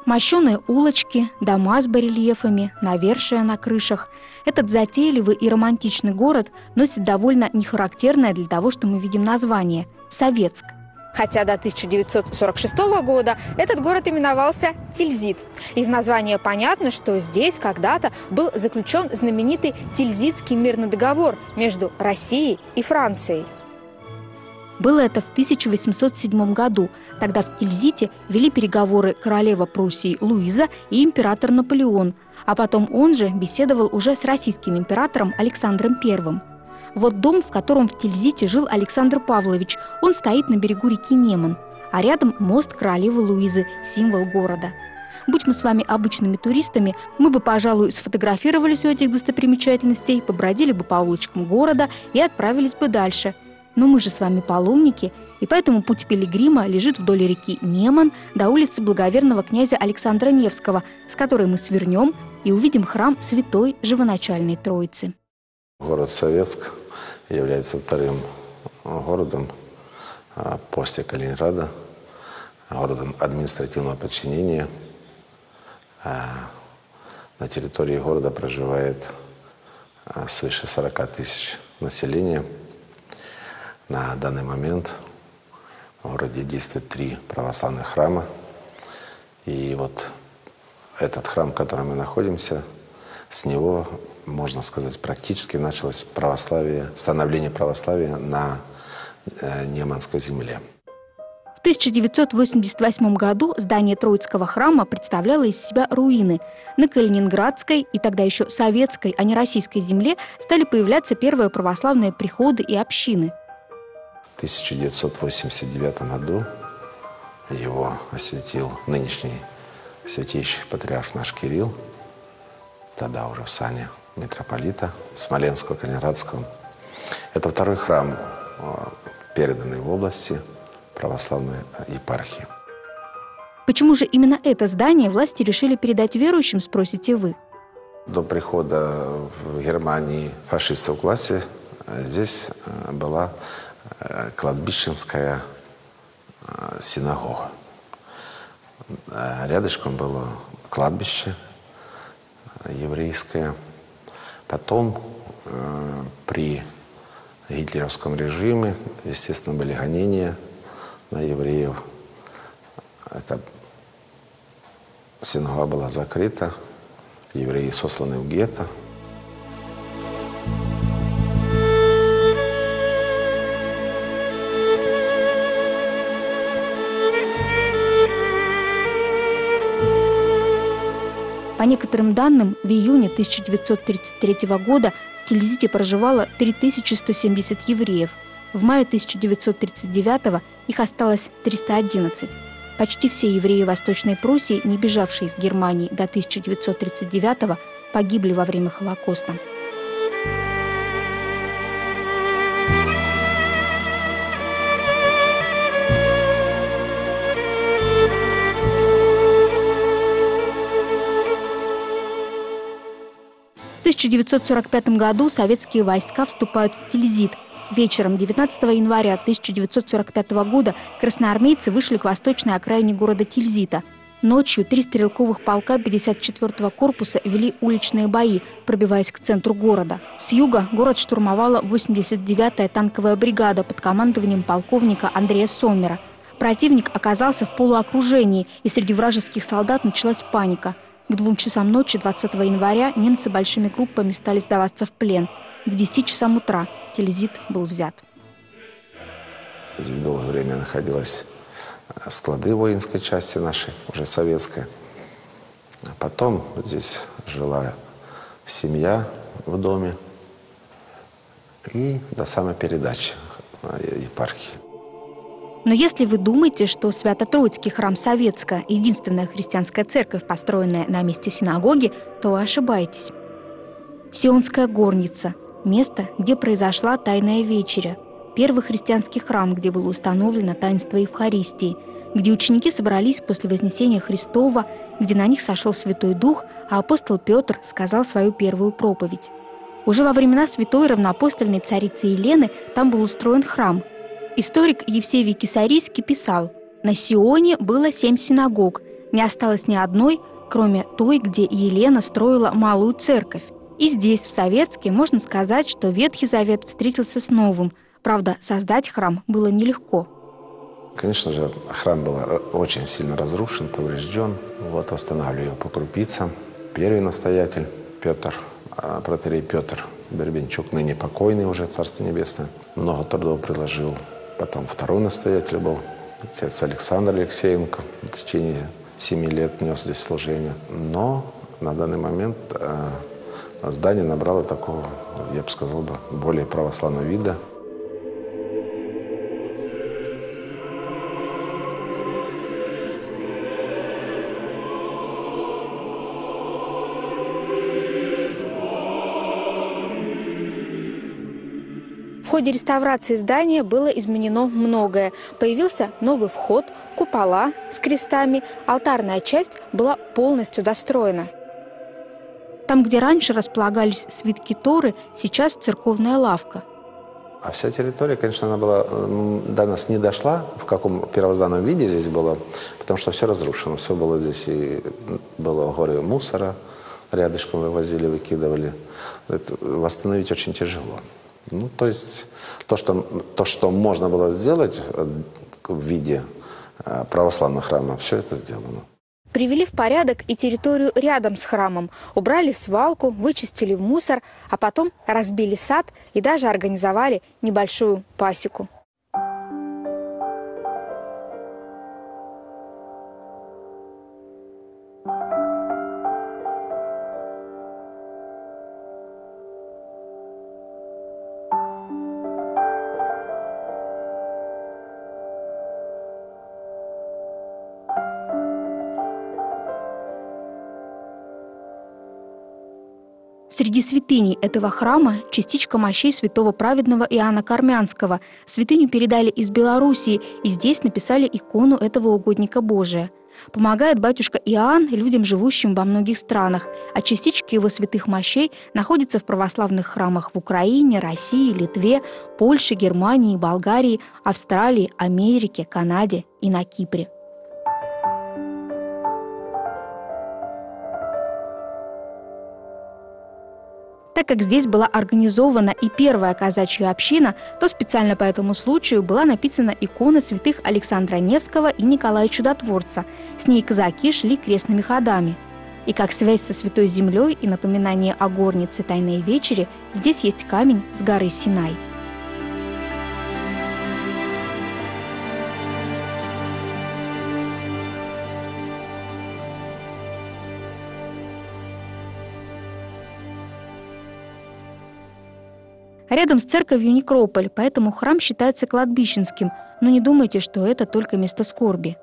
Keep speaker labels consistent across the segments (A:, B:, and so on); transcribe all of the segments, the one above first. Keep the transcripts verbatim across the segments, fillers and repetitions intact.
A: Мощеные улочки, дома с барельефами, навершия на крышах. Этот затейливый и романтичный город носит довольно нехарактерное для того, что мы видим название – Советск.
B: Хотя до тысяча девятьсот сорок шестого года этот город именовался Тильзит. Из названия понятно, что здесь когда-то был заключен знаменитый Тильзитский мирный договор между Россией и Францией.
A: Было это в тысяча восемьсот седьмом году. Тогда в Тильзите вели переговоры королева Пруссии Луиза и император Наполеон, а потом он же беседовал уже с российским императором Александром Первым. Вот дом, в котором в Тильзите жил Александр Павлович, он стоит на берегу реки Неман, а рядом мост королевы Луизы, символ города. Будь мы с вами обычными туристами, мы бы, пожалуй, сфотографировались у этих достопримечательностей, побродили бы по улочкам города и отправились бы дальше. Но мы же с вами паломники, и поэтому путь пилигрима лежит вдоль реки Неман до улицы благоверного князя Александра Невского, с которой мы свернем и увидим храм Святой Живоначальной Троицы.
C: Город Советск является вторым городом после Калининграда, городом административного подчинения. На территории города проживает свыше сорока тысяч населения. На данный момент в городе действует три православных храма. И вот этот храм, в котором мы находимся, с него, можно сказать, практически началось православие, становление православия на э, Неманской земле.
A: В тысяча девятьсот восемьдесят восьмом году здание Троицкого храма представляло из себя руины. На Калининградской и тогда еще советской, а не российской земле стали появляться первые православные приходы и общины.
C: В тысяча девятьсот восемьдесят девятом году его осветил нынешний святейший патриарх наш Кирилл, тогда уже в сане митрополита Смоленского, Калининградского. Это второй храм, переданный в области православной епархии.
A: Почему же именно это здание власти решили передать верующим, спросите вы?
C: До прихода в Германии фашистов к власти здесь была кладбищенская синагога. Рядышком было кладбище еврейское. Потом э, при гитлеровском режиме, естественно, были гонения на евреев. Эта синагога была закрыта, евреи сосланы в гетто.
A: По некоторым данным, в июне тысяча девятьсот тридцать третьего года в Тильзите проживало три тысячи сто семьдесят евреев. В мае тысяча девятьсот тридцать девятого их осталось триста одиннадцать. Почти все евреи Восточной Пруссии, не бежавшие из Германии до тысяча девятьсот тридцать девятого, погибли во время Холокоста. В тысяча девятьсот сорок пятом году советские войска вступают в Тильзит. Вечером девятнадцатого января тысяча девятьсот сорок пятого года красноармейцы вышли к восточной окраине города Тильзита. Ночью три стрелковых полка пятьдесят четвёртого корпуса вели уличные бои, пробиваясь к центру города. С юга город штурмовала восемьдесят девятая танковая бригада под командованием полковника Андрея Соммера. Противник оказался в полуокружении, и среди вражеских солдат началась паника. К двум часам ночи двадцатого января немцы большими группами стали сдаваться в плен. К десяти часам утра Тильзит был взят.
C: Здесь долгое время находились склады воинской части нашей, уже советской. А потом здесь жила семья в доме и до самой передачи епархии.
A: Но если вы думаете, что Свято-Троицкий храм Советска – единственная христианская церковь, построенная на месте синагоги, то вы ошибаетесь. Сионская горница – место, где произошла Тайная вечеря, первый христианский храм, где было установлено таинство Евхаристии, где ученики собрались после Вознесения Христова, где на них сошел Святой Дух, а апостол Петр сказал свою первую проповедь. Уже во времена святой равноапостольной царицы Елены там был устроен храм. Историк Евсевий Кисарийский писал: «На Сионе было семь синагог, Не осталось ни одной, кроме той, где Елена строила малую церковь. И здесь, в Советске, можно сказать, что Ветхий Завет встретился с Новым. Правда, создать храм было нелегко.
C: Конечно же, храм был очень сильно разрушен, поврежден. Вот восстанавливали его по крупицам. Первый настоятель Петр, протоиерей Петр Бербенчук, ныне покойный уже, Царство Небесное, много трудов приложил. Потом второй настоятель был, отец Александр Алексеенко, в течение семи лет нес здесь служение. Но на данный момент э, здание набрало такого, я бы сказал, бы, более православного вида.
B: В ходе реставрации здания было изменено многое. Появился новый вход, купола с крестами, алтарная часть была полностью достроена.
A: Там, где раньше располагались свитки Торы, сейчас церковная лавка.
C: А вся территория, конечно, она была, до нас не дошла, в каком первозданном виде здесь было, потому что все разрушено. Все было здесь, и было горы мусора, рядышком вывозили, выкидывали. Это восстановить очень тяжело. Ну, то есть то что, то, что можно было сделать в виде православного храма, все это сделано.
B: Привели в порядок и территорию рядом с храмом. Убрали свалку, вычистили мусор, а потом разбили сад и даже организовали небольшую пасеку.
A: Среди святыней этого храма частичка мощей святого праведного Иоанна Кормянского. Святыню передали из Белоруссии, и здесь написали икону этого угодника Божия. Помогает батюшка Иоанн людям, живущим во многих странах, а частички его святых мощей находятся в православных храмах в Украине, России, Литве, Польше, Германии, Болгарии, Австралии, Америке, Канаде и на Кипре. Так как здесь была организована и первая казачья община, то специально по этому случаю была написана икона святых Александра Невского и Николая Чудотворца. С ней казаки шли крестными ходами. И как связь со Святой Землей и напоминание о горнице Тайной Вечери, здесь есть камень с горы Синай. Рядом с церковью некрополь, поэтому храм считается кладбищенским. Но не думайте, что это только место скорби.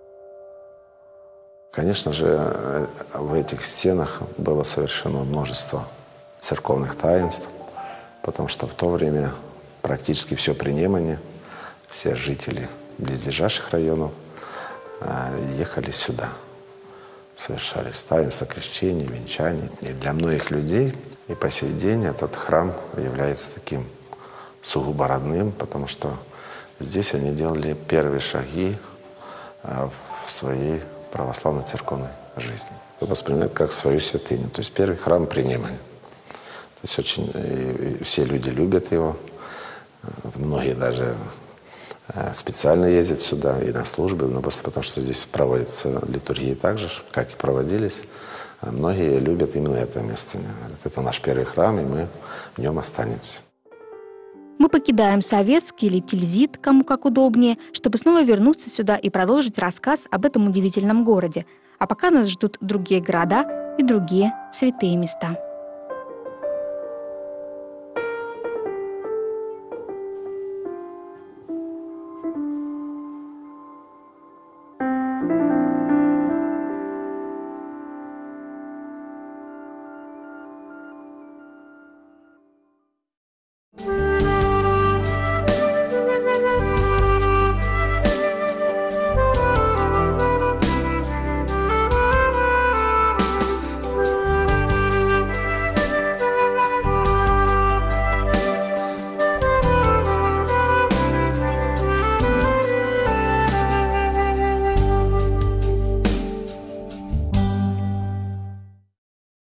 C: Конечно же, в этих стенах было совершено множество церковных таинств, потому что в то время практически все при Немане, все жители близлежащих районов ехали сюда, совершались таинства крещения, венчания. И для многих людей и по сей день этот храм является таким сугубо родным, потому что здесь они делали первые шаги в своей православной церковной жизни. Воспринимают как свою святыню. То есть первый храм при Немане. То есть очень все люди любят его. Многие даже специально ездят сюда и на службы, но просто потому что здесь проводятся литургии так же, как и проводились. Многие любят именно это место. Это наш первый храм, и мы в нем останемся.
A: Мы покидаем Советский или Тильзит, кому как удобнее, чтобы снова вернуться сюда и продолжить рассказ об этом удивительном городе. А пока нас ждут другие города и другие святые места.